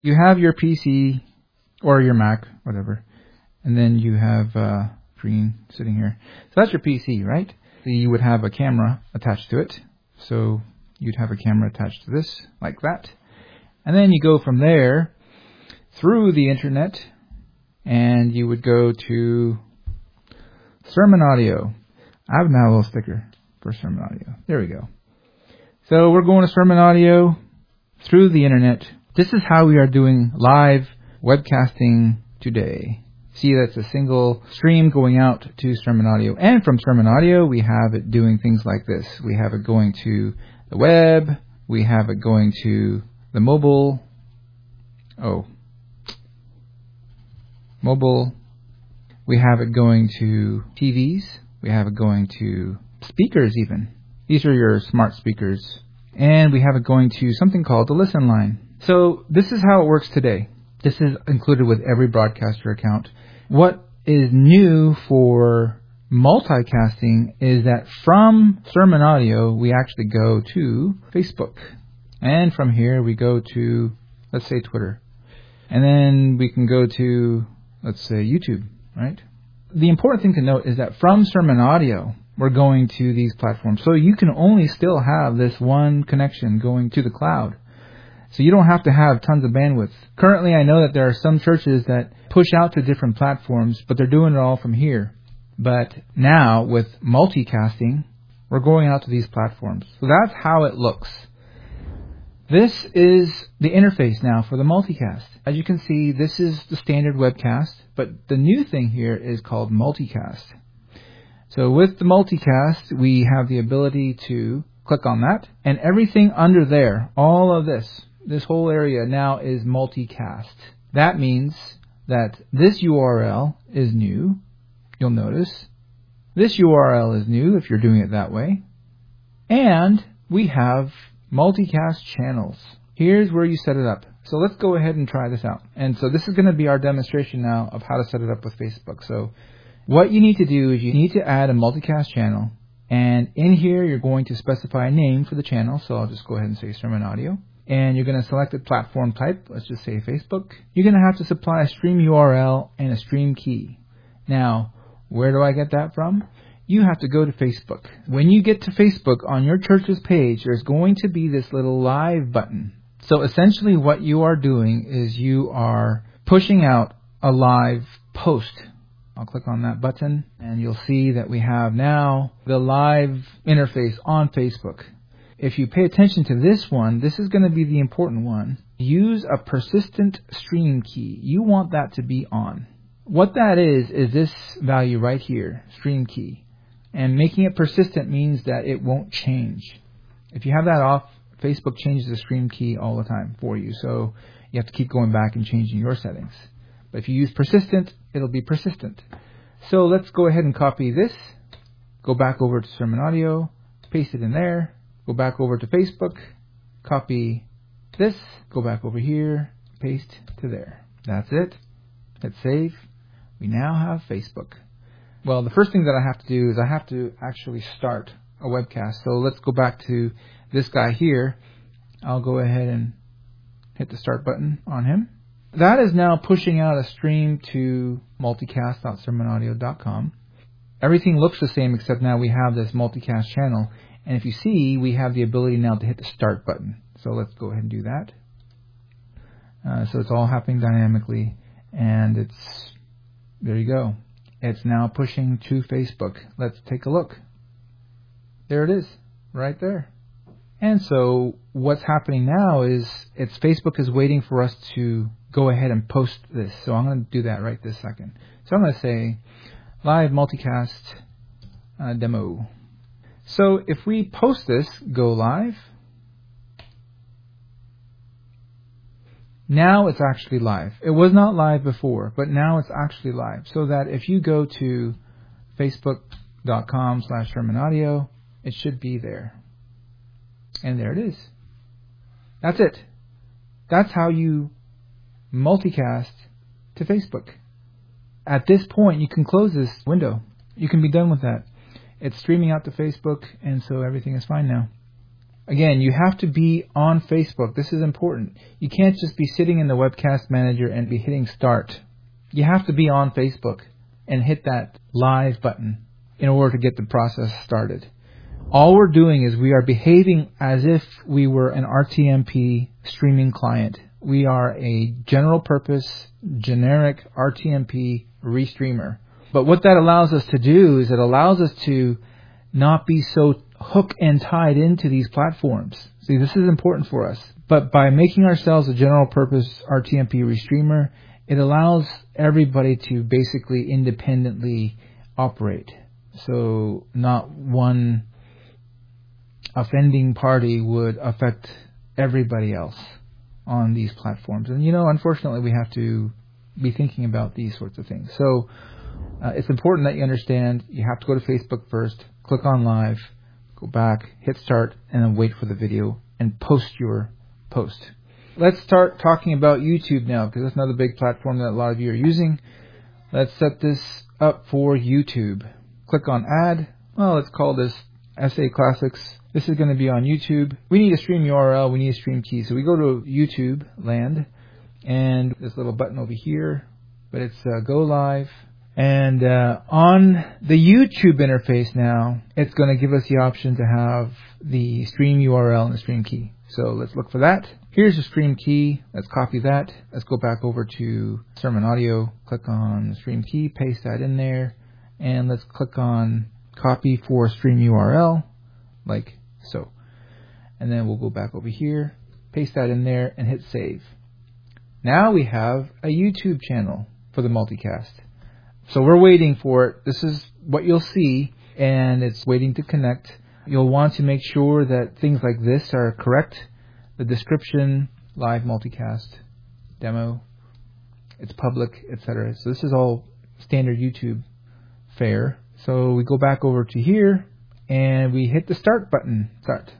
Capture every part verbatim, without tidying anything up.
You have your P C or your Mac, whatever, and then you have uh, green sitting here. So that's your P C, right? So you would have a camera attached to it. So you'd have a camera attached to this, like that. And then you go from there through the internet, and you would go to Sermon Audio. I have now a little sticker for Sermon Audio. There we go. So we're going to Sermon Audio through the internet. This is how we are doing live webcasting today. See, that's a single stream going out to Sermon Audio. And from Sermon Audio, we have it doing things like this. We have it going to the web. We have it going to the mobile. Oh. Mobile. We have it going to T Vs. We have it going to speakers even. These are your smart speakers. And we have it going to something called the listen line. So this is how it works today. This is included with every broadcaster account. What is new for multicasting is that from Sermon Audio, we actually go to Facebook. And from here, we go to, let's say, Twitter. And then we can go to, let's say, YouTube, right? The important thing to note is that from Sermon Audio, we're going to these platforms. So you can only still have this one connection going to the cloud. So you don't have to have tons of bandwidth. Currently, I know that there are some churches that push out to different platforms, but they're doing it all from here. But now, with multicasting, we're going out to these platforms. So that's how it looks. This is the interface now for the multicast. As you can see, this is the standard webcast, but the new thing here is called multicast. So with the multicast, we have the ability to click on that, and everything under there, all of this, this whole area now is multicast. That means that this U R L is new. You'll notice this U R L is new if you're doing it that way. And we have multicast channels. Here's where you set it up. So let's go ahead and try this out. And so this is going to be our demonstration now of how to set it up with Facebook. So what you need to do is you need to add a multicast channel. And in here, you're going to specify a name for the channel. So I'll just go ahead and say Sermon Audio. And you're going to select the platform type. Let's just say Facebook. You're going to have to supply a stream U R L and a stream key. Now, where do I get that from? You have to go to Facebook. When you get to Facebook on your church's page, there's going to be this little live button. So essentially what you are doing is you are pushing out a live post. I'll click on that button and you'll see that we have now the live interface on Facebook. If you pay attention to this one, this is going to be the important one. Use a persistent stream key. You want that to be on. What that is, is this value right here, stream key. And making it persistent means that it won't change. If you have that off, Facebook changes the stream key all the time for you. So you have to keep going back and changing your settings. But if you use persistent, it'll be persistent. So let's go ahead and copy this. Go back over to Sermon Audio. Paste it in there. Go back over to Facebook. Copy this. Go back over here. Paste to there. That's it. Hit save. We now have Facebook. Well, the first thing that I have to do is I have to actually start a webcast. So let's go back to this guy here. I'll go ahead and hit the start button on him. That is now pushing out a stream to multicast dot sermon audio dot com. Everything looks the same except now we have this multicast channel. And if you see, we have the ability now to hit the start button. So let's go ahead and do that. Uh, so it's all happening dynamically. And it's, there you go. It's now pushing to Facebook. Let's take a look. There it is, right there. And so what's happening now is it's Facebook is waiting for us to go ahead and post this. So I'm going to do that right this second. So I'm going to say live multicast uh, demo. So if we post this, go live. Now it's actually live. It was not live before, but now it's actually live. So that if you go to facebook.com slash Sermon Audio, it should be there. And there it is. That's it. That's how you multicast to Facebook. At this point, you can close this window. You can be done with that. It's streaming out to Facebook, and so everything is fine now. Again, you have to be on Facebook. This is important. You can't just be sitting in the webcast manager and be hitting start. You have to be on Facebook and hit that live button in order to get the process started. All we're doing is we are behaving as if we were an R T M P streaming client. We are a general purpose, generic R T M P restreamer. But what that allows us to do is it allows us to not be so hook and tied into these platforms. See, this is important for us. But by making ourselves a general purpose R T M P restreamer, it allows everybody to basically independently operate. So not one offending party would affect everybody else on these platforms. And, you know, unfortunately, we have to be thinking about these sorts of things. So uh, it's important that you understand you have to go to Facebook first, click on live, go back, hit start, and then wait for the video and post your post. Let's start talking about YouTube now, because that's another big platform that a lot of you are using. Let's set this up for YouTube. Click on add. Well, let's call this S A Classics. This is going to be on YouTube. We need a stream U R L. We need a stream key. So we go to YouTube land, and this little button over here, but it's uh, go live. And uh, on the YouTube interface now, it's going to give us the option to have the stream U R L and the stream key. So let's look for that. Here's the stream key. Let's copy that. Let's go back over to Sermon Audio. Click on the stream key, paste that in there, and let's click on copy for stream U R L, like so. And then we'll go back over here, paste that in there, and hit save. Now we have a YouTube channel for the multicast. So we're waiting for it. This is what you'll see, and it's waiting to connect. You'll want to make sure that things like this are correct. The description, live multicast, demo, it's public, et cetera. So this is all standard YouTube fare. So we go back over to here, and we hit the start button, start.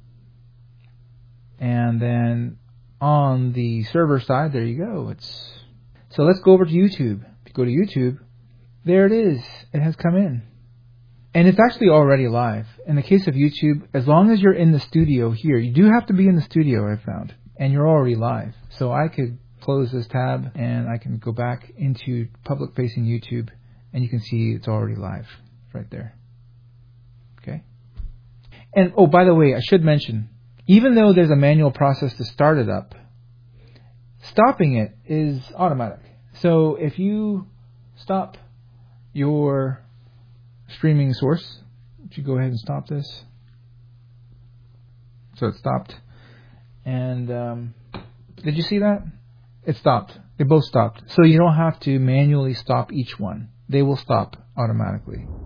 And then on the server side, there you go. It's So let's go over to YouTube. If you go to YouTube, there it is. It has come in. And it's actually already live. In the case of YouTube, as long as you're in the studio here, you do have to be in the studio, I've found, and you're already live. So I could close this tab, and I can go back into public-facing YouTube, and you can see it's already live right there. Okay. And, oh, by the way, I should mention, even though there's a manual process to start it up, stopping it is automatic. So if you stop your streaming source, if you go ahead and stop this, so it stopped, and um, did you see that? It stopped. They both stopped. So you don't have to manually stop each one. They will stop automatically.